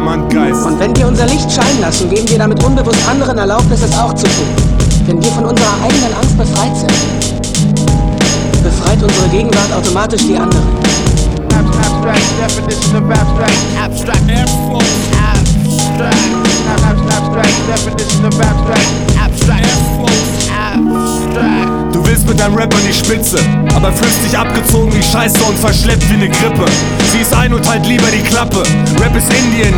Diamantgeist. Und wenn wir unser Licht scheinen lassen, geben wir damit unbewusst anderen Erlaubnis, es auch zu tun. Wenn wir von unserer eigenen Angst befreit sind, befreit unsere Gegenwart automatisch die anderen. Abstract definition of abstract. Abstract airflow. Abstract. Abstract definition of abstract. Abstract airflow. Abstract. Du willst mit deinem Rap an die Spitze, aber fühlst dich abgezogen wie Scheiße und verschleppt wie ne Grippe. Sieh's ein und halt lieber die Klappe. Rap ist Indien